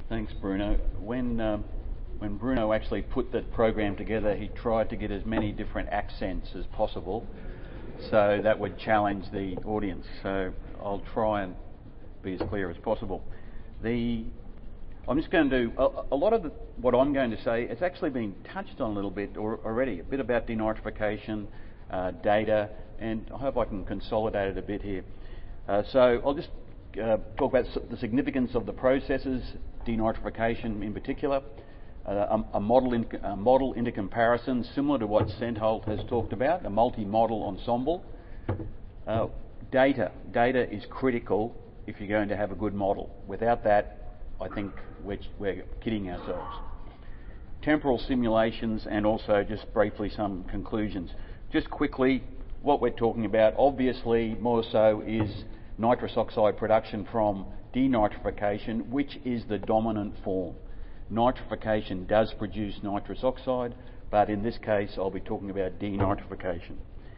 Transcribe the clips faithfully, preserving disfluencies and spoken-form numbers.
Thanks, Bruno. When um, when Bruno actually put that program together, he tried to get as many different accents as possible, so that would challenge the audience. So I'll try and be as clear as possible. The I'm just going to do a, a lot of the, what I'm going to say. It's actually been touched on a little bit or, already. A bit about denitrification, uh, data, and I hope I can consolidate it a bit here. Uh, so I'll just uh, talk about the significance of the processes, denitrification in particular, uh, a, a, model in, a model into comparison, similar to what Sennholt has talked about, a multi-model ensemble. Uh, data. Data is critical if you're going to have a good model. Without that, I think we're, we're kidding ourselves. Temporal simulations, and also just briefly some conclusions. Just quickly, what we're talking about, obviously more so, is nitrous oxide production from denitrification, which is the dominant form. Nitrification does produce nitrous oxide, but in this case I'll be talking about denitrification.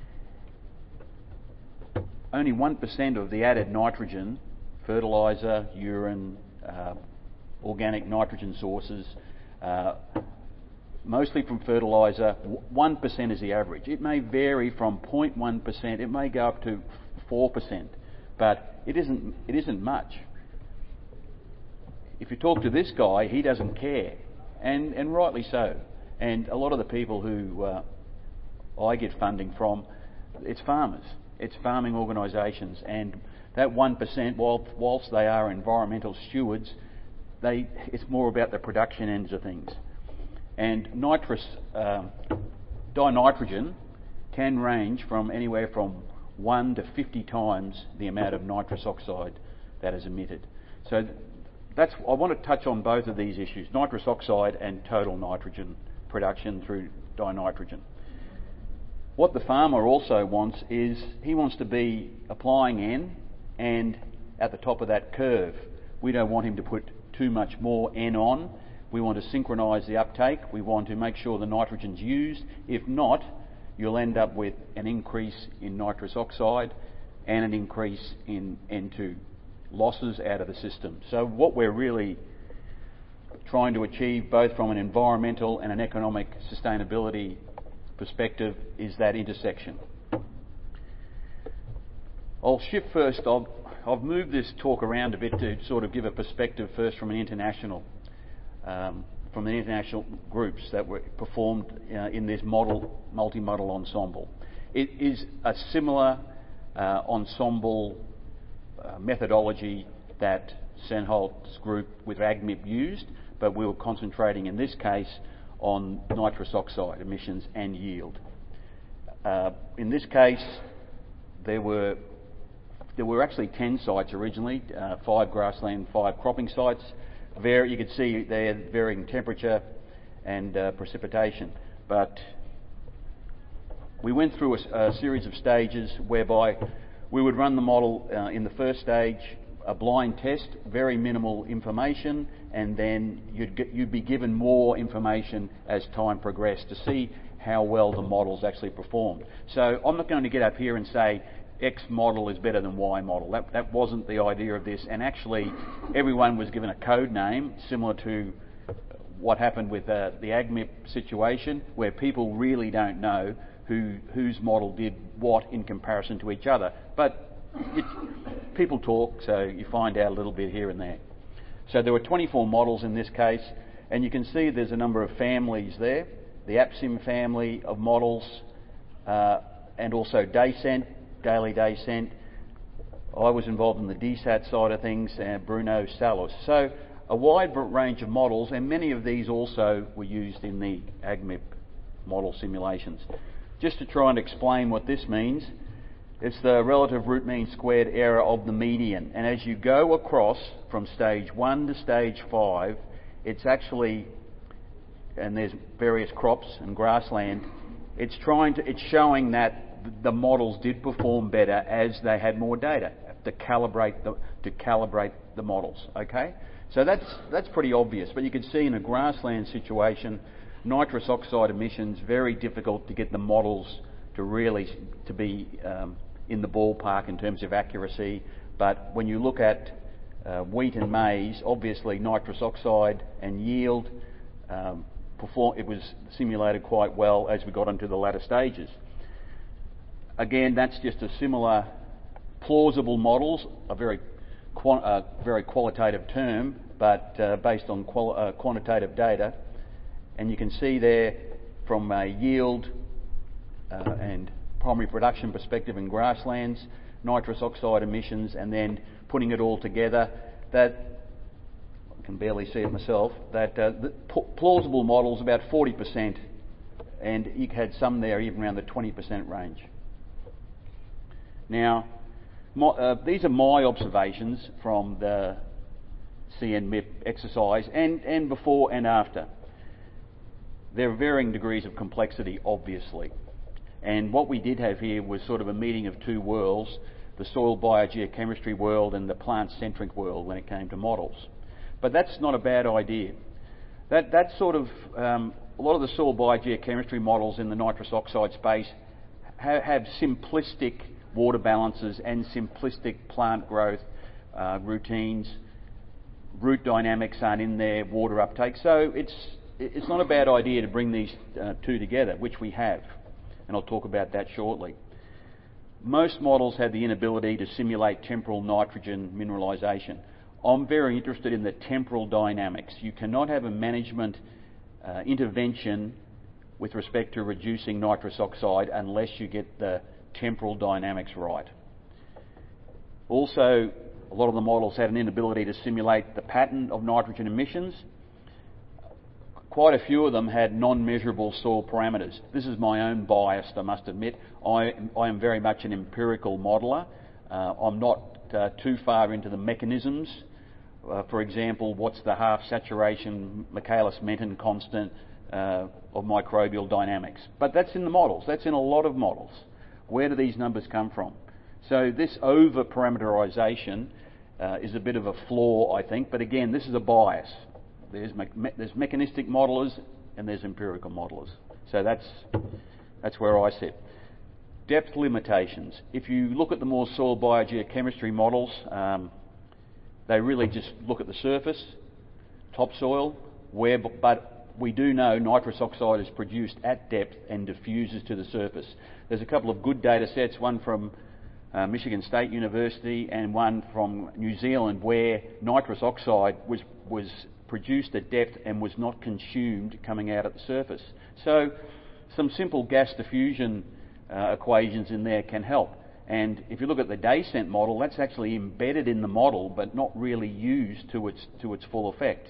Only one percent of the added nitrogen, fertiliser, urine, uh, organic nitrogen sources, uh, mostly from fertiliser, one percent is the average. It may vary from zero point one percent, it may go up to four percent, but it isn't, it isn't much. If you talk to this guy, he doesn't care, and, and rightly so. And a lot of the people who uh, I get funding from, it's farmers, it's farming organisations, and that one percent, whilst, whilst they are environmental stewards, they, it's more about the production ends of things. And nitrous, uh, dinitrogen can range from anywhere from one to fifty times the amount of nitrous oxide that is emitted. So that's, I want to touch on both of these issues, nitrous oxide and total nitrogen production through dinitrogen. What the farmer also wants is, he wants to be applying N, and at the top of that curve, we don't want him to put too much more N on. We want to synchronise the uptake. We want to make sure the nitrogen's used. If not, you'll end up with an increase in nitrous oxide and an increase in N two, losses out of the system. So what we're really trying to achieve, both from an environmental and an economic sustainability perspective, is that intersection. I'll shift first. I'll, I've moved this talk around a bit to sort of give a perspective first from an international Um, from the international groups that were performed uh, in this model, multi-model ensemble. It is a similar uh, ensemble uh, methodology that Sennholt's group with AgMIP used, but we were concentrating in this case on nitrous oxide emissions and yield. Uh, in this case, there were there were actually ten sites originally, uh, five grassland, five cropping sites. Var- you could see there varying temperature and uh, precipitation, but we went through a, a series of stages whereby we would run the model uh, in the first stage, a blind test, very minimal information, and then you'd, get, you'd be given more information as time progressed to see how well the models actually performed. So I'm not going to get up here and say X model is better than Y model. That, that wasn't the idea of this, and actually everyone was given a code name similar to what happened with uh, the AgMIP situation, where people really don't know who whose model did what in comparison to each other. But it, people talk, so you find out a little bit here and there. So there were twenty-four models in this case, and you can see there's a number of families there. The APSIM family of models, uh, and also DayCent, Daily DayCent. I was involved in the D SAT side of things, and Bruno Salus. So a wide range of models, and many of these also were used in the AgMIP model simulations. Just to try and explain what this means, it's the relative root mean squared error of the median. And as you go across from stage one to stage five, it's actually, and there's various crops and grassland, it's trying to, it's showing that the models did perform better as they had more data to calibrate the to calibrate the models. Okay, so that's that's pretty obvious. But you can see in a grassland situation, nitrous oxide emissions, very difficult to get the models to really to be um, in the ballpark in terms of accuracy. But when you look at uh, wheat and maize, obviously nitrous oxide and yield, um, perform, it was simulated quite well as we got into the latter stages. Again, that's just a similar plausible models, a very, quant, uh, very qualitative term, but uh, based on quali- uh, quantitative data. And you can see there from a yield uh, and primary production perspective in grasslands, nitrous oxide emissions, and then putting it all together, that I can barely see it myself, that uh, the p- plausible models about forty percent, and you had some there even around the twenty percent range. Now, my, uh, these are my observations from the C N M I P exercise, and, and before and after. There are varying degrees of complexity, obviously. And what we did have here was sort of a meeting of two worlds, the soil biogeochemistry world and the plant-centric world when it came to models. But that's not a bad idea. That, that sort of, um, a lot of the soil biogeochemistry models in the nitrous oxide space ha- have simplistic water balances and simplistic plant growth uh, routines. Root dynamics aren't in there, water uptake. So it's it's not a bad idea to bring these uh, two together, which we have, and I'll talk about that shortly. Most models have the inability to simulate temporal nitrogen mineralisation. I'm very interested in the temporal dynamics. You cannot have a management uh, intervention with respect to reducing nitrous oxide unless you get the temporal dynamics right. Also, a lot of the models had an inability to simulate the pattern of nitrogen emissions. Quite a few of them had non-measurable soil parameters. This is my own bias, I must admit. I, I am very much an empirical modeller. Uh, I'm not uh, too far into the mechanisms. Uh, for example, what's the half saturation Michaelis-Menten constant uh, of microbial dynamics? But that's in the models. That's in a lot of models. Where do these numbers come from? So this over-parameterisation uh, is a bit of a flaw, I think. But again, this is a bias. There's, me- there's mechanistic modelers and there's empirical modelers. So that's, that's where I sit. Depth limitations. If you look at the more soil biogeochemistry models, um, they really just look at the surface, topsoil, where, but we do know nitrous oxide is produced at depth and diffuses to the surface. There's a couple of good data sets, one from uh, Michigan State University and one from New Zealand, where nitrous oxide was, was produced at depth and was not consumed coming out at the surface. So some simple gas diffusion uh, equations in there can help. And if you look at the Descent model, that's actually embedded in the model but not really used to its, to its full effect.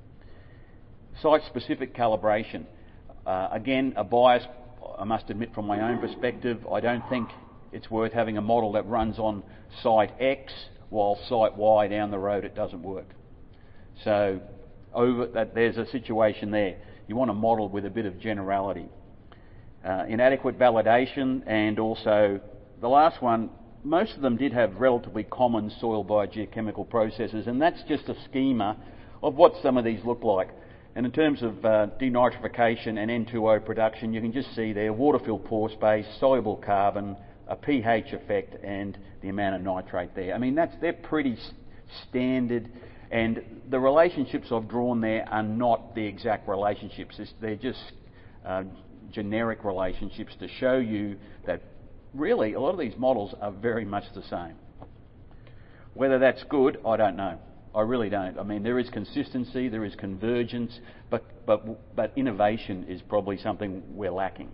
Site-specific calibration. Uh, again, a bias, I must admit from my own perspective. I don't think it's worth having a model that runs on site X while site Y down the road it doesn't work. So over that, there's a situation there. You want a model with a bit of generality. Uh, inadequate validation, and also the last one, most of them did have relatively common soil biogeochemical processes, and that's just a schema of what some of these look like. And in terms of uh, denitrification and N two O production, you can just see there water-filled pore space, soluble carbon, a pH effect, and the amount of nitrate there. I mean, that's they're pretty s- standard, and the relationships I've drawn there are not the exact relationships. It's, they're just uh, generic relationships to show you that really a lot of these models are very much the same. Whether that's good, I don't know. I really don't. I mean, there is consistency, there is convergence, but, but, but innovation is probably something we're lacking.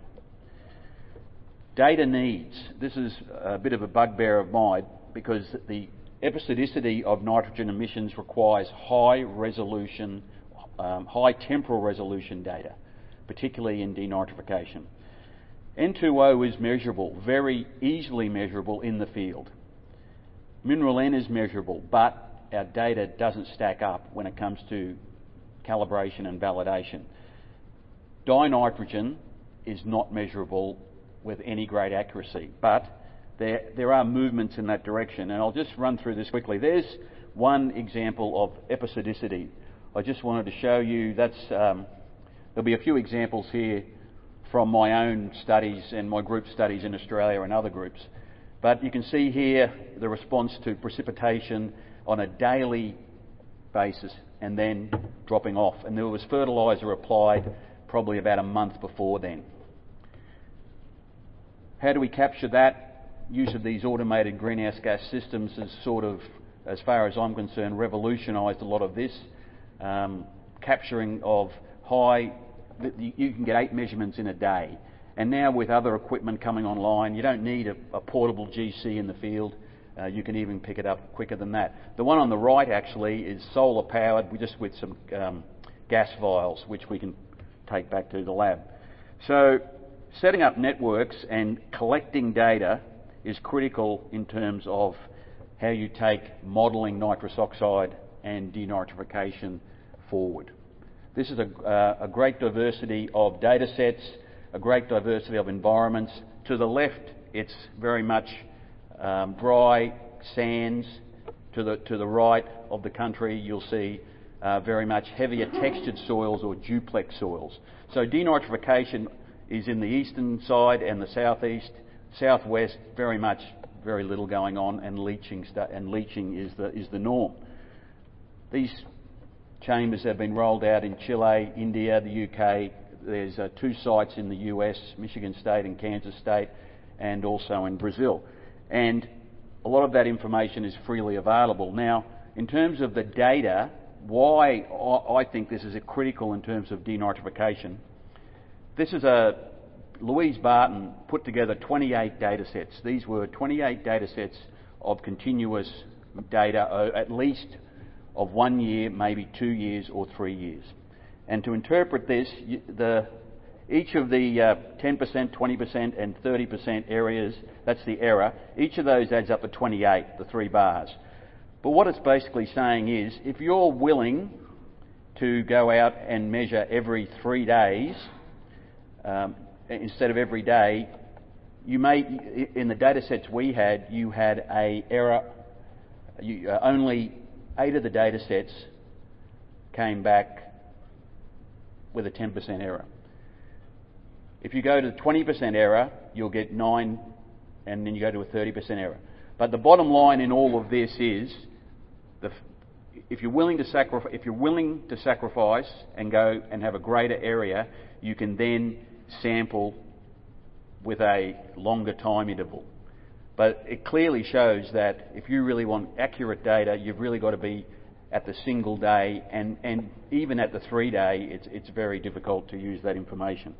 Data needs. This is a bit of a bugbear of mine because the episodicity of nitrogen emissions requires high resolution, um, high temporal resolution data, particularly in denitrification. N two O is measurable, very easily measurable in the field. Mineral N is measurable, but our data doesn't stack up when it comes to calibration and validation. Dinitrogen is not measurable with any great accuracy, but there, there are movements in that direction, and I'll just run through this quickly. There's one example of episodicity. I just wanted to show you, that's, um, there'll be a few examples here from my own studies and my group studies in Australia and other groups. But you can see here the response to precipitation on a daily basis and then dropping off. And there was fertiliser applied probably about a month before then. How do we capture that? Use of these automated greenhouse gas systems has sort of, as far as I'm concerned, revolutionised a lot of this. Um, capturing of high, you can get eight measurements in a day. And now with other equipment coming online, you don't need a, a portable G C in the field. Uh, you can even pick it up quicker than that. The one on the right actually is solar powered, just with some um, gas vials, which we can take back to the lab. So setting up networks and collecting data is critical in terms of how you take modelling nitrous oxide and denitrification forward. This is a, uh, a great diversity of data sets, a great diversity of environments. To the left, it's very much um, dry sands. To the, to the right of the country, you'll see uh, very much heavier textured soils or duplex soils. So denitrification is in the eastern side and the southeast. Southwest, very much, very little going on, and leaching st- and leaching is the is the norm. These chambers have been rolled out in Chile, India, the U K. There's uh, two sites in the U S, Michigan State and Kansas State, and also in Brazil. And a lot of that information is freely available. Now, in terms of the data, why I think this is critical in terms of denitrification, this is a Louise Barton put together twenty-eight data sets. These were twenty-eight data sets of continuous data, at least of one year, maybe two years or three years. And to interpret this, the, each of the uh, ten percent, twenty percent and thirty percent areas, that's the error, each of those adds up to twenty-eight, the three bars. But what it's basically saying is, if you're willing to go out and measure every three days, um, instead of every day, you may, in the data sets we had, you had a error, you, uh, only eight of the data sets came back with a ten percent error. If you go to twenty percent error, you'll get nine, and then you go to a thirty percent error. But the bottom line in all of this is, the, if you're willing to sacrifice, if you're willing to sacrifice and go and have a greater area, you can then sample with a longer time interval. But it clearly shows that if you really want accurate data, you've really got to be at the single day, and, and even at the three day, it's, it's very difficult to use that information.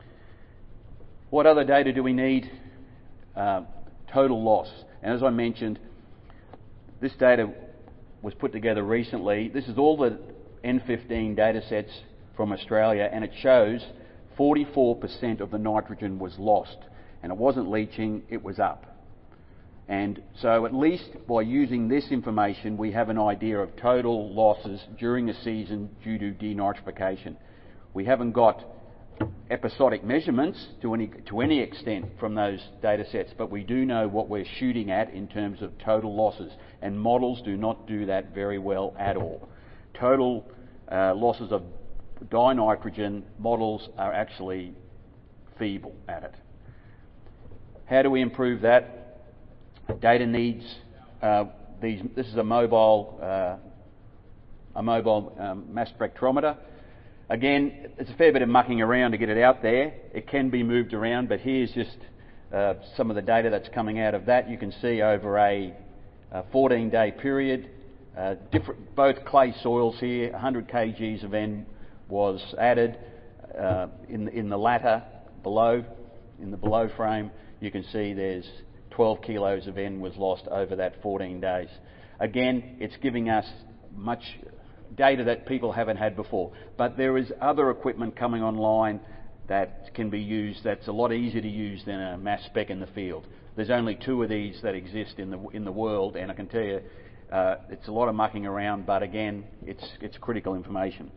What other data do we need? Uh, total loss. And as I mentioned, this data was put together recently. This is all the N fifteen data sets from Australia, and it shows forty-four percent of the nitrogen was lost, and it wasn't leaching, it was up. And so at least by using this information, we have an idea of total losses during the season due to denitrification. We haven't got episodic measurements to any, to any extent from those data sets, but we do know what we're shooting at in terms of total losses, and models do not do that very well at all. Total uh, losses of dinitrogen models are actually feeble at it. How do we improve that? Data needs uh, these. This is a mobile, uh, a mobile um, mass spectrometer. Again, it's a fair bit of mucking around to get it out there. It can be moved around, but here's just uh, some of the data that's coming out of that. You can see over a fourteen day period, uh, different both clay soils here. one hundred kilograms of N was added uh, in in the latter below, in the below frame. You can see there's twelve kilos of N was lost over that fourteen days. Again, it's giving us much data that people haven't had before. But there is other equipment coming online that can be used that's a lot easier to use than a mass spec in the field. There's only two of these that exist in the in the world, and I can tell you uh, it's a lot of mucking around, but again, it's it's critical information.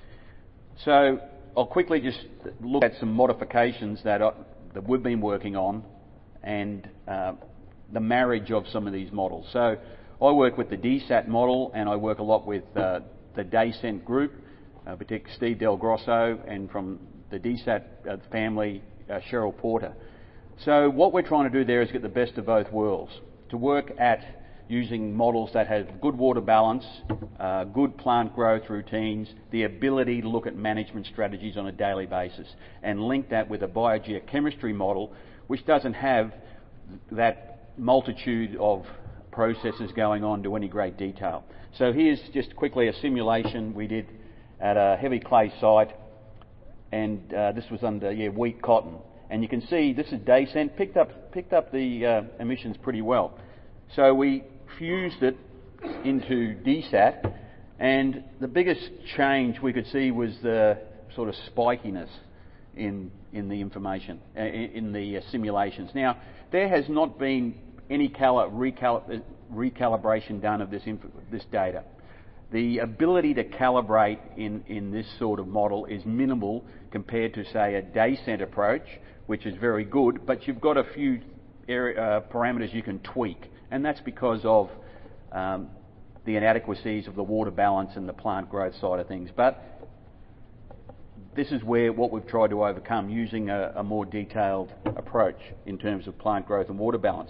So I'll quickly just look at some modifications that are, that we've been working on, and uh, the marriage of some of these models. So I work with the D SAT model, and I work a lot with uh, the DayCent group, uh, particularly Steve Del Grosso, and from the D SAT uh, family, uh, Cheryl Porter. So what we're trying to do there is get the best of both worlds, to work at using models that have good water balance, uh, good plant growth routines, the ability to look at management strategies on a daily basis, and link that with a biogeochemistry model which doesn't have that multitude of processes going on to any great detail. So here's just quickly a simulation we did at a heavy clay site, and uh, this was under yeah wheat cotton, and you can see this is Dayscent, picked up picked up the uh, emissions pretty well. So we fused it into D SAT, and the biggest change we could see was the sort of spikiness in in the information, uh, in the uh, simulations. Now, there has not been any cali- recal- recalibration done of this inf- this data. The ability to calibrate in, in this sort of model is minimal compared to, say, a Dayscent approach, which is very good, but you've got a few area, uh, parameters you can tweak, and that's because of um, the inadequacies of the water balance and the plant growth side of things. But this is where what we've tried to overcome using a, a more detailed approach in terms of plant growth and water balance.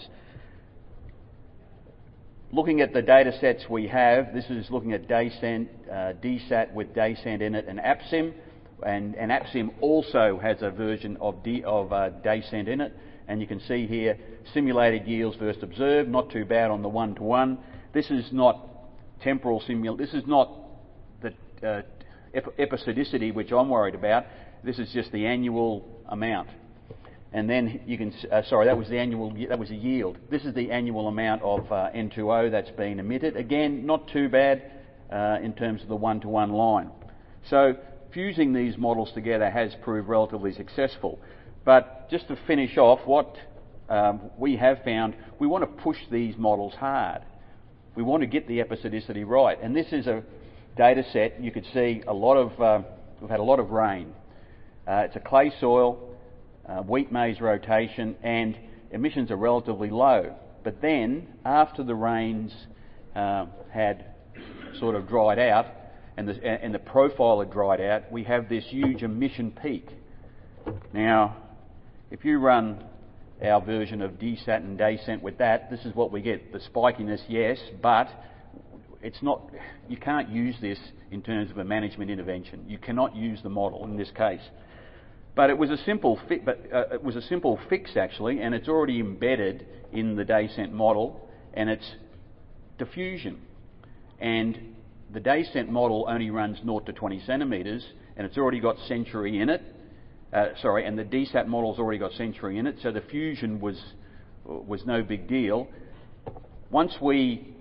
Looking at the data sets we have, this is looking at Dayscent, uh, D SAT with Dayscent in it, and APSIM, and, and APSIM also has a version of, D, of uh, Dayscent in it, and you can see here simulated yields versus observed, not too bad on the one-to-one. This is not temporal simul. This is not the uh, ep- episodicity, which I'm worried about. This is just the annual amount. And then you can, uh, sorry, that was the annual, that was a yield. This is the annual amount of uh, N two O that's been emitted. Again, not too bad uh, in terms of the one-to-one line. So fusing these models together has proved relatively successful. But just to finish off, what um, we have found, we want to push these models hard. We want to get the episodicity right. And this is a data set. You could see a lot of, uh, we've had a lot of rain. Uh, it's a clay soil. Uh, wheat maize rotation, and emissions are relatively low. But then, after the rains uh, had sort of dried out and the, and the profile had dried out, we have this huge emission peak. Now, if you run our version of D SAT and Dayscent with that, this is what we get. The spikiness, yes, but it's not. You can't use this in terms of a management intervention. You cannot use the model in this case. But it was a simple fi- but uh, it was a simple fix actually, and it's already embedded in the Dayscent model, and it's diffusion. And the Dayscent model only runs zero to twenty centimetres, and it's already got Century in it. Uh, sorry, and the D SAT model's already got Century in it, so the fusion was was no big deal. Once we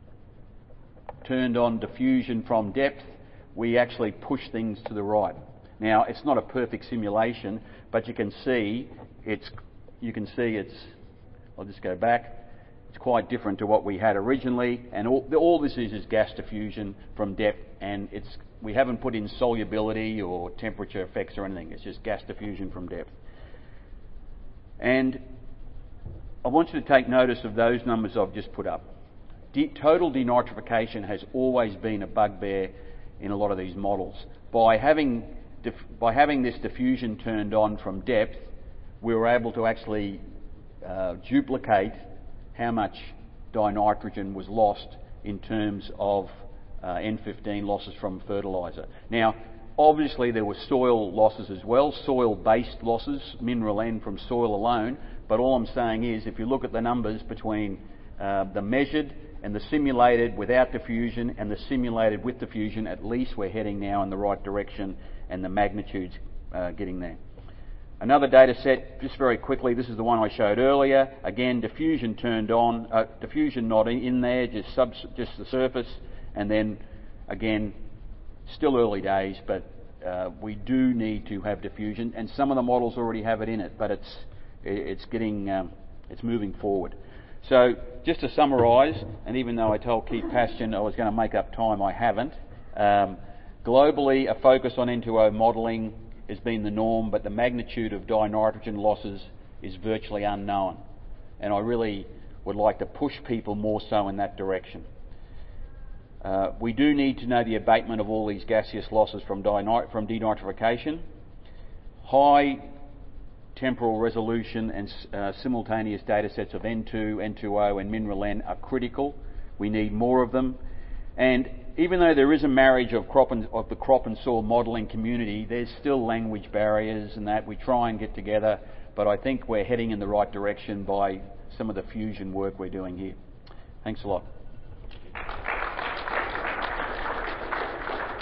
turned on diffusion from depth, we actually pushed things to the right. Now, it's not a perfect simulation, but you can see it's, you can see it's, I'll just go back, it's quite different to what we had originally, and all, all this is is gas diffusion from depth, and it's, we haven't put in solubility or temperature effects or anything, it's just gas diffusion from depth. And I want you to take notice of those numbers I've just put up. De- total denitrification has always been a bugbear in a lot of these models. By having By having this diffusion turned on from depth, we were able to actually uh, duplicate how much dinitrogen was lost in terms of uh, N fifteen losses from fertiliser. Now, obviously there were soil losses as well, soil-based losses, mineral N from soil alone, but all I'm saying is if you look at the numbers between uh, the measured and the simulated without diffusion and the simulated with diffusion, at least we're heading now in the right direction, and the magnitude's uh, getting there. Another data set, just very quickly, this is the one I showed earlier. Again, diffusion turned on, uh, diffusion not in there, just, sub, just the surface, and then again, still early days, but uh, we do need to have diffusion, and some of the models already have it in it, but it's it's getting um, it's moving forward. So just to summarise, and even though I told Keith Paston I was going to make up time, I haven't. Um, Globally, a focus on N two O modelling has been the norm, but the magnitude of dinitrogen losses is virtually unknown. And I really would like to push people more so in that direction. Uh, we do need to know the abatement of all these gaseous losses from, dinit- from denitrification. High temporal resolution and uh, simultaneous data sets of N two, N two O and mineral N are critical We need more of them. And even though there is a marriage of crop and of the crop and soil modelling community, there's still language barriers and that. We try and get together, but I think we're heading in the right direction by some of the fusion work we're doing here. Thanks a lot.